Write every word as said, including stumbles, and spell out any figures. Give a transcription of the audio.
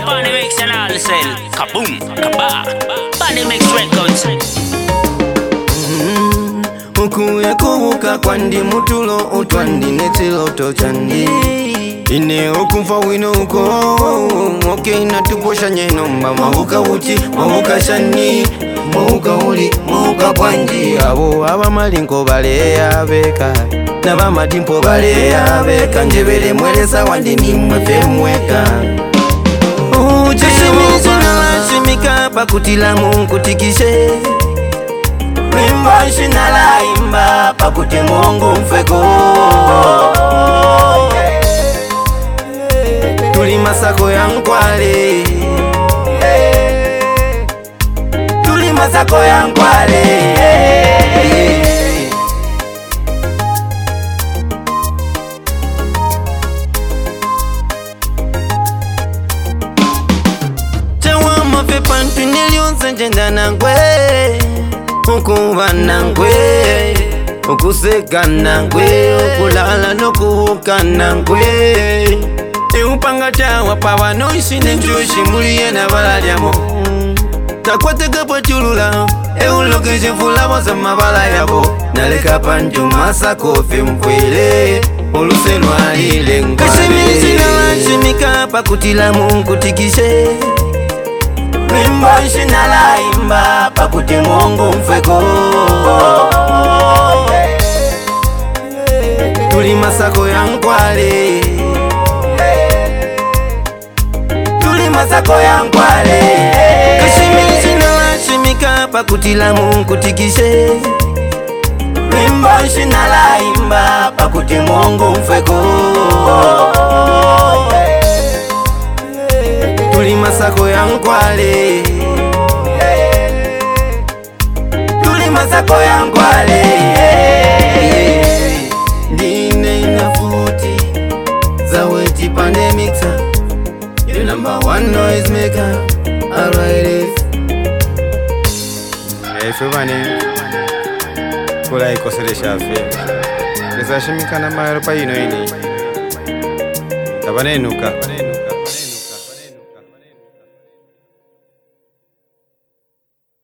Bunny Mix and all sell. Kaboom, kaba. Bunny Mix Records. Ukuya kubuka kwandi mutulo utwandi netilo tochandi ine okumfa wino uko oke natuposha nyeno mba mahuka uchi mahuka shani mahuka uli mahuka kwanji abo aba malinko bale ya beka naba matimpo bale ya beka njebele mwelesa wandi ni mwefe mweka uchishimizu na lashimika pakutila mungu tikishe Mimba shinala imba pakuti Mungu mfeko Tuli masako ya nkwale Tuli masako ya nkwale Chewa mafe pantu nilionse njenda na ngwe Ukuba nangwe, ukuseka nangwe, ukulala nokuhuka nangwe Eupanga chawa pawa no ishine njushi muliye na balalyamo Takwateka po chulula, euloke jifula boza mabala yabo Naleka panju masa kofi mkwele, uluse lwalile ngwale Kashimi sinala shimika pakutila mungu tikishe Mimba shinala imba pakuti Mungu mfeko Tuli masako ya nkwale Tuli masako ya nkwale Kashimi shinala shimika pakutila Mungu tikishe Mimba shinala imba pakuti Mungu mfeko Tuli masako ya nkwale Tuli masako ya nkwale Dine inafuti Zaweti pandemicsa The number one noise maker Alright it Hey Fubani Kula ikosele shafi Nisa shimika na mayaro pa ino ini Tabane nuka